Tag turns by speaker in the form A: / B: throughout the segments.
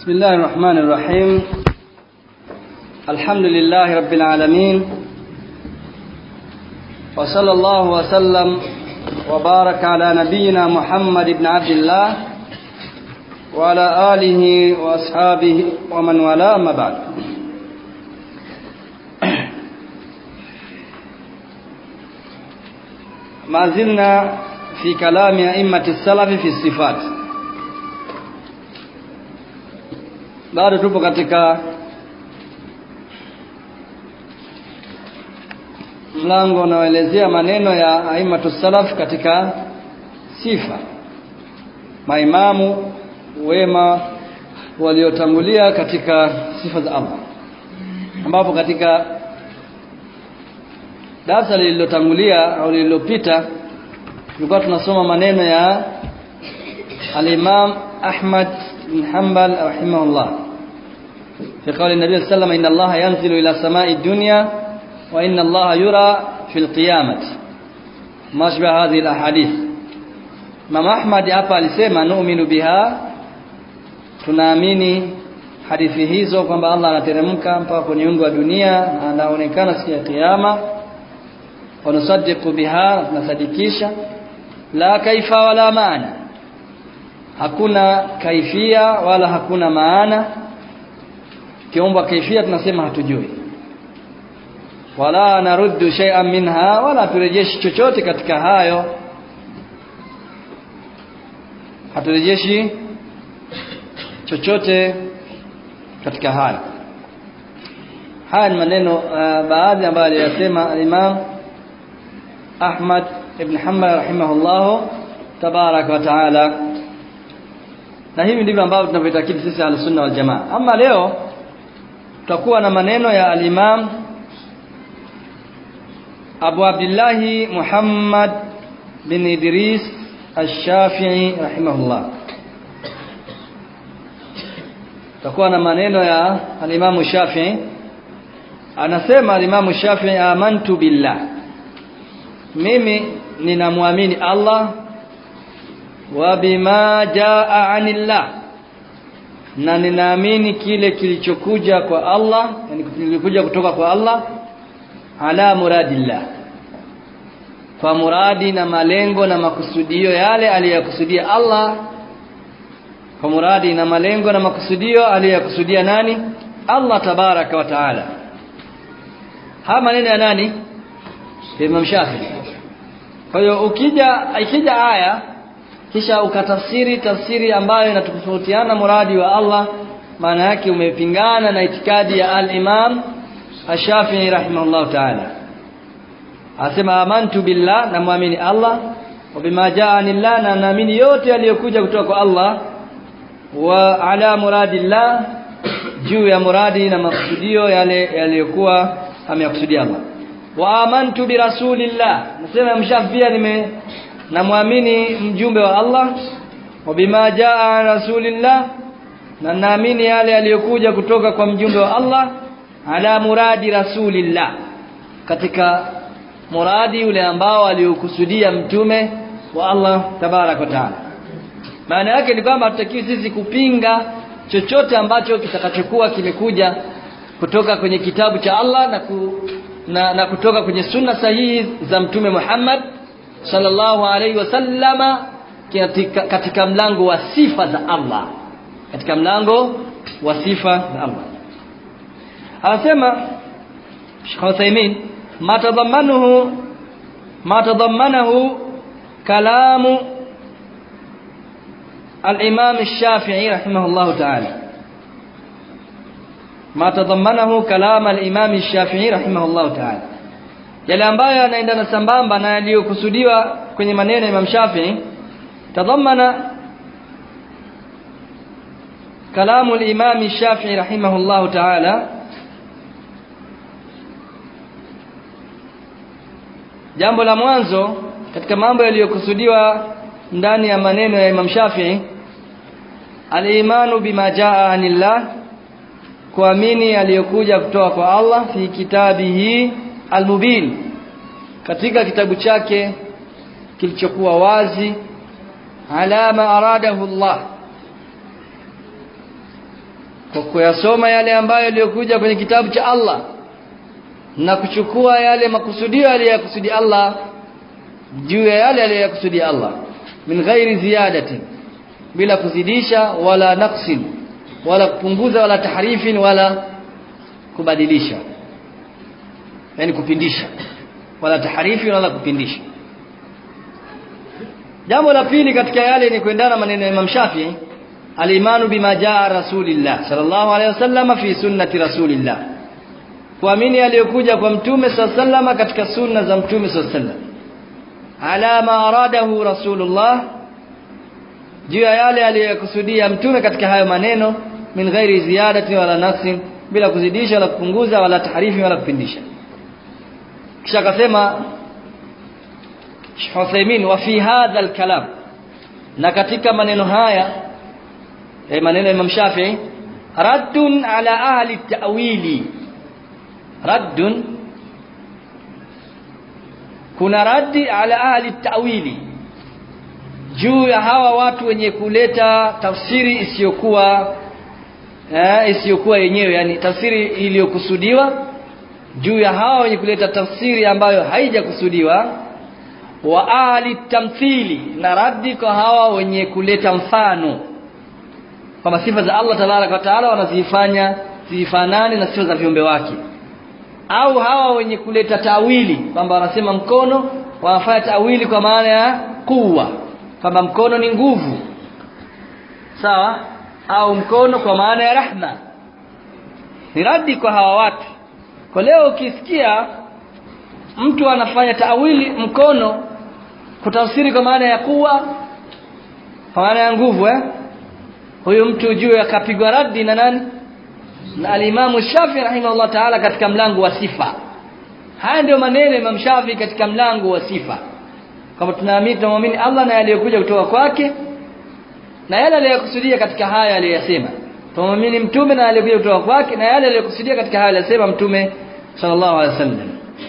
A: بسم الله الرحمن الرحيم. الحمد لله رب العالمين، وصلى الله وسلم وبارك على نبينا محمد بن عبد الله وعلى آله وأصحابه ومن والاه، أما بعد. ما زلنا في كلام أئمة السلف في الصفات. Bado tupo katika mlango unaoelezea maneno ya aimatu salaf katika sifa, maimamu wema waliotangulia katika sifa za Allah, ambapo katika darasa lililotangulia au lililopita tulikuwa tunasoma maneno ya al-Imam Ahmad بن حنبل رحمه الله في قول النبي صلى الله عليه وسلم: إن الله ينزل إلى سماء الدنيا وإن الله يرى في القيامة، ما شبه هذه الأحاديث. Imam Ahmad hapa alisema nu'minu biha, tunaamini hadithi hizo kwamba Allah anateremka mpaka kwenye ungo wa dunia na anaonekana siku ya kiyama. Wa nusaddiqu biha, tunasadikisha. La kaifa wala maana, hakuna kaifia wala hakuna maana. Kiomba kaifia tunasema hatujui. Wala naruddu shay'an minha, wala turejeshi chochote katika hayo, haturejeshi chochote katika hayo. Haya ni maneno baadhi ambayo aliyasema al-Imam Ahmad ibn Hanbal rahimahullah tabaraka wa taala, na hivi ndivyo ambavyo tunavyotakidi sisi al-Sunna wal Jamaa. Ama leo tutakuwa na maneno ya al-Imam Abu Abdullah Muhammad bin Idris al-Shafi'i rahimahullah. Tutakuwa na maneno ya al-Imam Shafi'i. Anasema al-Imam Shafi'i: amantu billah, mimi ninamwamini Allah, wa bima jaa anillah, na ninaamini kile kilichokuja kwa Allah, yani kilikuja kutoka kwa Allah, ala muradillah, kwa muradi na malengo na makusudio yale aliyokusudia Allah, kwa muradi na malengo na makusudio aliyokusudia nani? Allah tabaraka wa taala. Haya maneno ya nani? Imam Shafi'i. Kwa hiyo ikija aya kisha ukatafsiri tafsiri ambayo inatofautiana muradi wa Allah, maana yake umepingana na itikadi ya al-Imam Ash-Shafi'i rahimahullah ta'ala. Asema amantu billah, na muamini Allah, wa bima jaa anillah, na naamini yote yaliyokuja kutoka kwa Allah, wa ala muradillah, juu ya muradi na makusudio yale yaliyokuwa ameyakusudia Allah. Wa amantu bi rasulillah, nasema Shafi'i namwamini mjumbe wa Allah, wa bima jaa rasulillah, na naamini yale yaliyokuja kutoka kwa mjumbe wa Allah, ala muradi rasulillah, katika muradi ule ambao aliokusudia mtume wa Allah tabarak wa taala. Maana yake ni kwamba hatutakiwi sisi kupinga chochote ambacho kitakachokuwa kimekuja kutoka kwenye kitabu cha Allah na kutoka kwenye sunna sahihi za mtume Muhammad sallallahu alaihi wasallama, katika mlango wa sifa za Allah, katika mlango wa sifa za Allah. Anasema Sheikh Uthaymeen: ma tadammanahu kalamu al-Imam Ash-Shafi'i rahimahullah ta'ala, ma tadammanahu kalam al-Imam Ash-Shafi'i rahimahullah ta'ala, yale ambayo yanaendana sambamba na yaliyokusudiwa kwenye maneno ya Imam Shafi'i. Tadhammana kalamu al-Imam Shafi'i rahimahullah ta'ala, jambo la mwanzo katika mambo yaliyokusudiwa ndani ya maneno ya Imam Shafi'i, al-imanu bima jaa anillah, kuamini aliyokuja kutoka kwa Allah, fi kitabihi al-mubin, katika kitabu chake kilichokuwa wazi, ala ma aradahu Allah, kwa kuyasoma yale ambayo yaliyokuja kwenye kitabu cha Allah na kuchukua yale makusudio aliyokusudi Allah juu ya yale aliyokusudi Allah min ghairi ziyadatin, bila kuzidisha wala naqsin, wala kupunguza wala tahrifin wala kubadilisha, yani kupindisha, wala tahrifi wala kupindisha. Jambo la pili katika yale ni kuendana maneno ya Imam Shafi'i, al-imanu bima jaa rasulillah sallallahu alayhi wasallam fi sunnati rasulillah, kuamini aliyokuja kwa mtume sallallahu alayhi wasallam katika sunna za mtume sallallahu alayhi wasallam, ala ma aradahu rasulullah, juu ya yale aliyokusudia mtume katika hayo maneno, min ghairi ziyadati wala naqsin, bila kuzidisha wala kupunguza wala tahrifi wala kupindisha. Kisha akasema Sheikh Uthaymeen, wa fi hadha al-kalam, na katika maneno haya maneno ya Imam Shafi'i, raddun ala ahli at-ta'wili, raddun, kuna raddi ala ahli at-ta'wili, juu ya hawa watu wenye kuleta tafsiri isiyokuwa yenyewe, yani tafsiri iliyokusudiwa, juu ya hawa wenye kuleta tafsiri ambayo haijakusudiwa. Wa ahli tamthili, na raddi kwa hawa wenye kuleta mfano kama sifa za Allah tabaraka wa taala wanazifanya zifanane na sifa za viumbe wake, au hawa wenye kuleta tawili kwamba wanasema mkono, wanafanya tawili kwa maana ya kuwa, kwamba mkono ni nguvu, sawa, au mkono kwa maana ya rahma. Ni raddi kwa hawa watu. Kwa leo ukisikia mtu anafanya tawili mkono kutafsiri kwa maana ya kuwa, kwa maana ya nguvu, huyo mtu juu akapigwa raddi na nani? Na al-Imam Shafi'i rahimahullah ta'ala katika mlango wa sifa. Haya ndio maneno Imam Shafi'i katika mlango wa sifa, kama tunamwamini Allah na yaliyokuja kutoka kwake na yale aliyokusudia katika haya aliyosema. Tunamwamini mtume na yaliyokuja kutoka kwake na yale aliyokusudia katika haya aliyosema mtume sallallahu alaihi wasallam.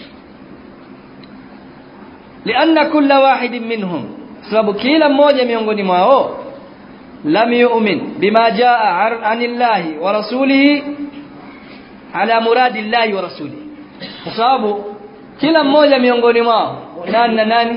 A: Lianna kulla wahidin minhum, sababu kila mmoja miongoni mwao, lam yu'min bima jaa anillahi wa rasulihi ala muradillahi wa rasulihi, kwa sababu kila mmoja miongoni mwao nani na nani?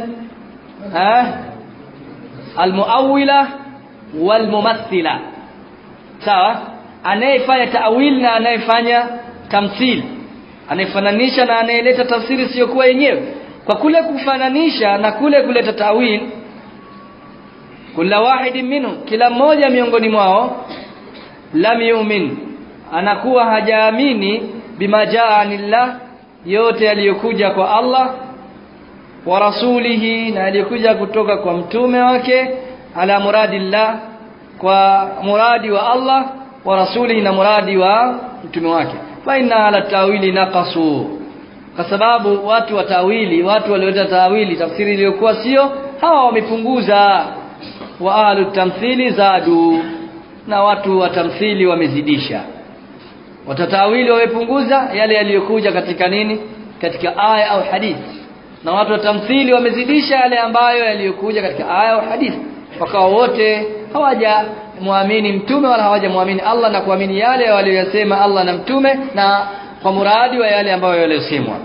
A: Almuawwila walmumathila, sawa, anayefanya ta'wil na anayefanya tamthil, anayefananisha na anayeleta tafsiri sio kwa yenyewe. Kwa kule kufananisha na kule kuleta ta'wil, kila wahidin minhum, kila mmoja miongoni mwao, lam yu'min, anakuwa hajaamini bima jaa anillah, yote yaliyokuja kwa Allah, wa rasulihi, na yaliyokuja kutoka kwa mtume wake, ala muradillah, kwa muradi wa Allah, wa rasulihi, na muradi wa mtume wake. Fa inna ala tawili naqasu, kwa sababu watu wa tawili, watu walioleta tawili tafsiri iliyokuwa sio, hawa wamepunguza. Wa ahlu tamthili zadu, na watu wa tamthili wamezidisha. Watatawili wamepunguza yale yaliyokuja katika nini? Katika aya au hadithi. Na watu wa tamthili wamezidisha yale ambayo yaliyokuja katika aya au hadithi. Wakawa wote hawaja muamini mtume wala hawaja muamini Allah, na kuamini yale waliyosema Allah na mtume, na kwa muradi wa yale ambayo yaliyosemwa.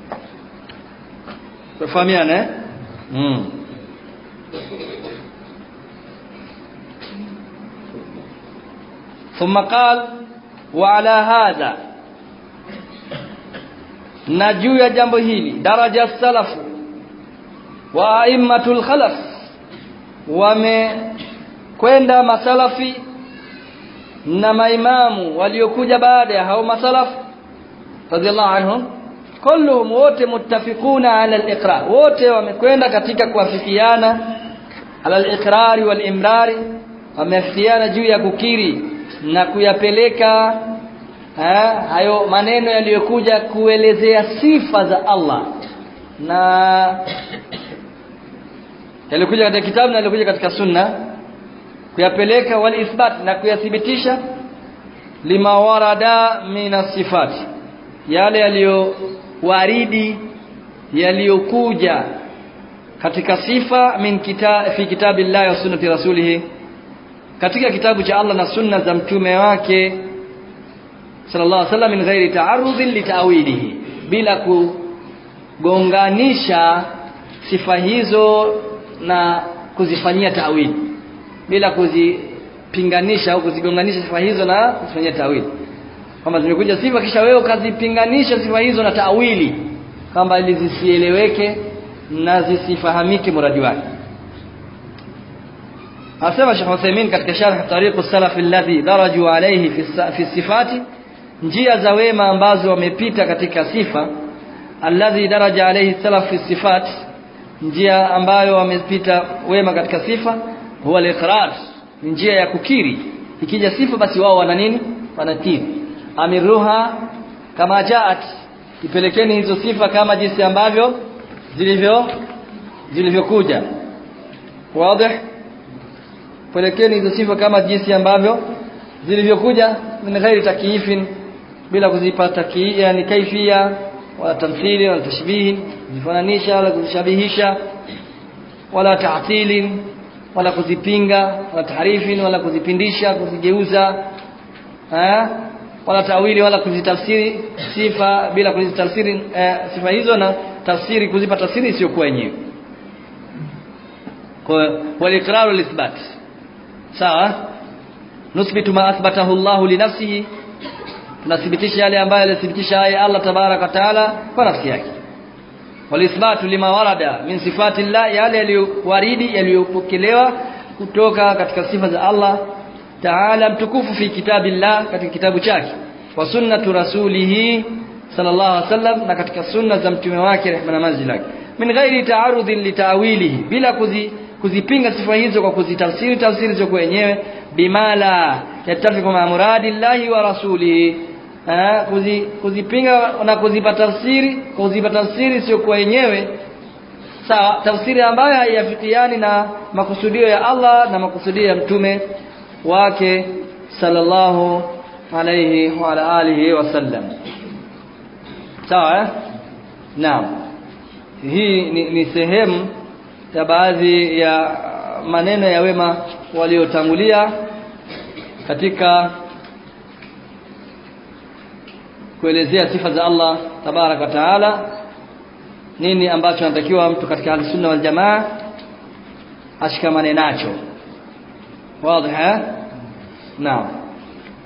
A: Tufahamiane? ثم قال وعلى هذا, na juu ya jambo hili, daraja salafu wa aimmatul khalaf, wamekwenda masalafi na maimamu waliokuja baada ya hao masalafu radhiallahu anhum, kulluhum, wote muttafiquna ala al-iqrar, wote wamekwenda katika kuafikiana ala al-iqrari wal imrari, wameafikiana juu ya kukiri na kuyapeleka hayo maneno yaliyokuja kuelezea sifa za Allah, na yalikuja katika kitabu na yalikuja katika sunna, kuyapeleka wal ithbat, na kuyathibitisha lima warada min sifat, yale yaliyowaridi yaliyokuja katika sifa min fi kitabillahi wa sunnati rasulih, katika kitabu cha Allah na sunna za mtume wake sallallahu alaihi wasallam min ghairi ta'arrudin li ta'wilihi, bila kugonganisha sifa hizo na kuzifanyia ta'wili, bila kuzipinganisha au kuzigonganisha sifa hizo na kuzifanyia ta'wili. Kama zimekuja sifa kisha wewe ukazipinganisha sifa hizo na ta'wili, kama ili zisieleweke na zisifahamike muradi wake. Asema Sheikh Uthaymeen katika sharh Tariq as-Salaf alladhi daraju alayhi fi sifati, njia za wema ambazo wamepita katika sifa, alladhi daraja alayhi salaf fi sifat, njia ambayo wamepita wema katika sifa, huwa al-iqrar, njia ya kukiri. Ikija sifa basi wao wana nini? Wanakiri. Amiruha kama jaat, ipelekeni hizo sifa kama jinsi ambavyo zilivyokuja. Wazi? Pelekeni hizo sifa kama jinsi ambavyo zilivyokuja, min ghairi takyifin, bila kuzipa takyif, yani kaifia wala tamthili wala tashbih, zifananisha wala kuzishabihisha, wala ta'tilin wala kuzipinga, wala tahrifin wala kuzipindisha, kuzigeuza, wala tawili wala kuzitafsiri sifa bila kuzitafsiri sifa hizo na tafsiri, kuzipa tafsiri sio kwa yenyewe. Kwa wal-iqrar wal-ithbat, sawa. Nusbitu ma athbatahu Allah li nafsihi, tunathibitisha yale ambayo alithibitisha Allah tabaraka wa taala kwa nafsi yake. Wal-ithbatu lima warada min sifati Allah, yale yaliyowaridi yaliyopokelewa kutoka katika sifa za Allah taala mtukufu fi kitabillah, katika kitabu chake, wa sunnatu rasulihi sallallahu alaihi wasallam, na katika sunna za mtume wake rehma na amani zake, min ghairi ta'arudin li ta'wilihi, bila kuzipinga sifa hizo kwa kuzitafsiri tafsiri zao wenyewe, bimala yatafiku ma muradillahi wa rasulihi, kuzipinga na kuzipa tafsiri sio kwa wenyewe, sawa, tafsiri ambayo haiafikiani na makusudio ya Allah na makusudio ya mtume wake sallallahu alayhi wa ala alihi wasallam, sawa. Naam, hii ni sehemu ya baadhi ya maneno ya wema waliotangulia katika kuelezea sifa za Allah tabaraka wa taala, nini ambacho anatakiwa mtu katika Ahlus-Sunna wal Jamaa ashikamane nacho. Wazi? Naam,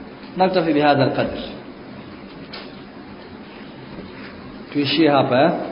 A: naktafi bihadha alqadr, tuishie hapa.